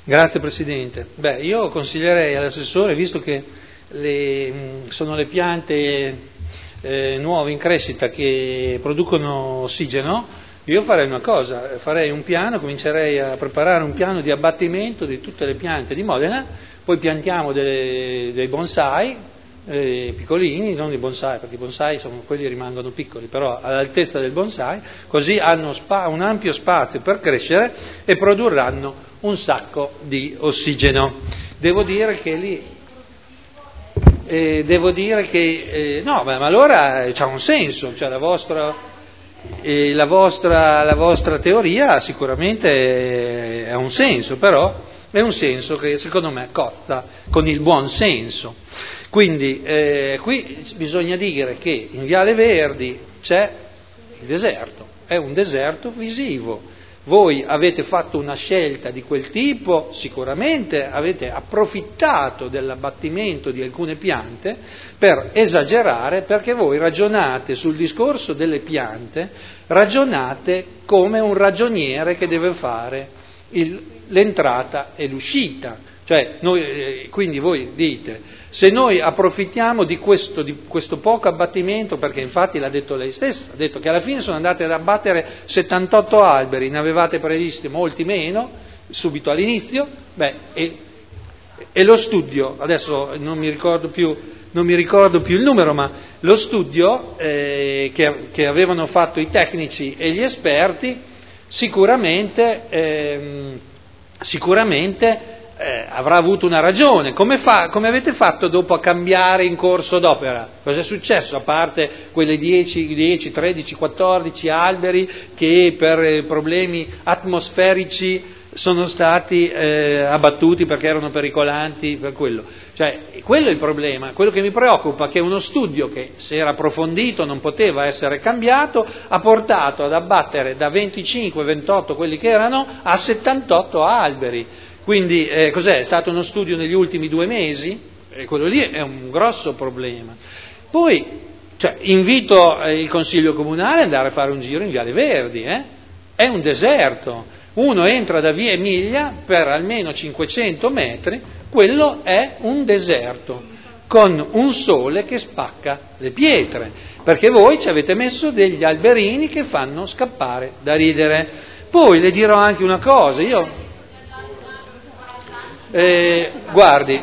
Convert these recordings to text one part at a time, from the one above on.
Grazie Presidente. Io consiglierei all'assessore, visto che sono le piante nuove in crescita che producono ossigeno, io farei una cosa, farei un piano, comincerei a preparare un piano di abbattimento di tutte le piante di Modena, poi piantiamo dei bonsai piccolini, non i bonsai, perché i bonsai quelli rimangono piccoli, però all'altezza del bonsai, così hanno un ampio spazio per crescere e produrranno un sacco di ossigeno. Devo dire che no, ma allora c'ha un senso, cioè la vostra teoria sicuramente ha un senso, però è un senso che secondo me cozza con il buon senso. Quindi qui bisogna dire che in Viale Verdi c'è il deserto, è un deserto visivo. Voi avete fatto una scelta di quel tipo, sicuramente avete approfittato dell'abbattimento di alcune piante per esagerare, perché voi ragionate sul discorso delle piante, ragionate come un ragioniere che deve fare l'entrata e l'uscita. Cioè, quindi voi dite, se noi approfittiamo di questo poco abbattimento, perché infatti l'ha detto lei stessa, ha detto che alla fine sono andate ad abbattere 78 alberi, ne avevate previsti molti meno, subito all'inizio, e lo studio, adesso non mi ricordo più il numero, ma lo studio che avevano fatto i tecnici e gli esperti sicuramente avrà avuto una ragione. Come avete fatto dopo a cambiare in corso d'opera? Cosa è successo? A parte quelle 10, 13, 14 alberi che per problemi atmosferici sono stati abbattuti perché erano pericolanti, per quello. Cioè, quello è il problema. Quello che mi preoccupa è che uno studio che, se era approfondito, non poteva essere cambiato, ha portato ad abbattere da 25, 28 quelli che erano a 78 alberi. Quindi cos'è? È stato uno studio negli ultimi 2 mesi? Quello lì è un grosso problema. Poi invito il Consiglio Comunale ad andare a fare un giro in Viale Verdi, è un deserto. Uno entra da via Emilia per almeno 500 metri, quello è un deserto, con un sole che spacca le pietre, perché voi ci avete messo degli alberini che fanno scappare da ridere. Poi le dirò anche una cosa, guardi,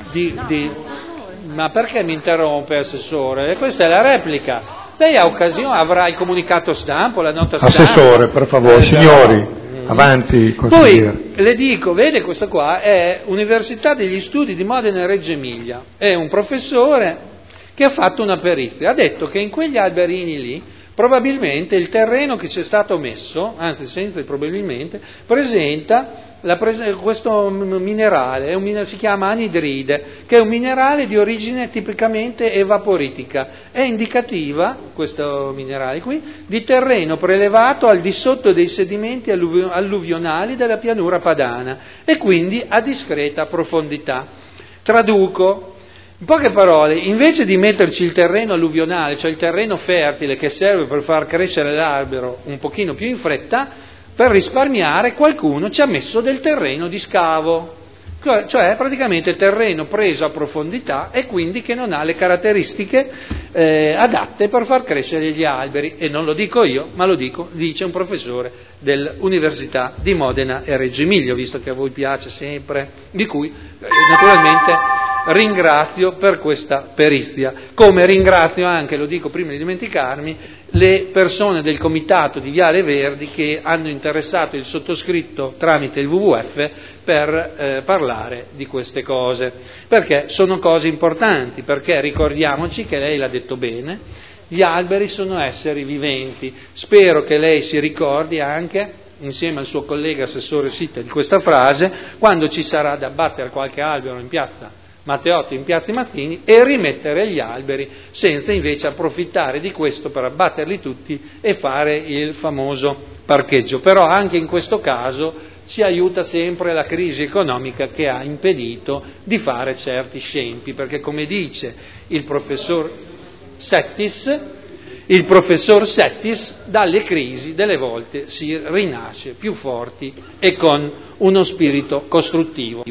ma perché mi interrompe, Assessore? Questa è la replica. Lei avrà il comunicato stampa, la nota stampa. Assessore, per favore, signori, avanti, consigliere. Poi le dico, vede, questa qua è Università degli Studi di Modena e Reggio Emilia, è un professore che ha fatto una perizia, ha detto che in quegli alberini lì probabilmente il terreno che c'è stato messo, anzi senza il probabilmente, presenta questo minerale, si chiama anidride, che è un minerale di origine tipicamente evaporitica, è indicativa, questo minerale qui, di terreno prelevato al di sotto dei sedimenti alluvionali della pianura padana e quindi a discreta profondità. Traduco. In poche parole, invece di metterci il terreno alluvionale, cioè il terreno fertile che serve per far crescere l'albero un pochino più in fretta, per risparmiare qualcuno ci ha messo del terreno di scavo, cioè praticamente terreno preso a profondità e quindi che non ha le caratteristiche adatte per far crescere gli alberi. E non lo dico io, ma dice un professore dell'Università di Modena e Reggio Emilia, visto che a voi piace sempre, di cui naturalmente ringrazio per questa perizia, come ringrazio anche, lo dico prima di dimenticarmi, le persone del comitato di Viale Verdi che hanno interessato il sottoscritto tramite il WWF per parlare di queste cose, perché sono cose importanti, perché ricordiamoci che lei l'ha detto bene, gli alberi sono esseri viventi. Spero che lei si ricordi anche, insieme al suo collega assessore Sitta, di questa frase, quando ci sarà da abbattere qualche albero in piazza Matteotti, in piazza Mazzini, e rimettere gli alberi, senza invece approfittare di questo per abbatterli tutti e fare il famoso parcheggio. Però anche in questo caso ci aiuta sempre la crisi economica che ha impedito di fare certi scempi, perché come dice il professor Settis, il professor Settis, dalle crisi delle volte si rinasce più forti e con uno spirito costruttivo.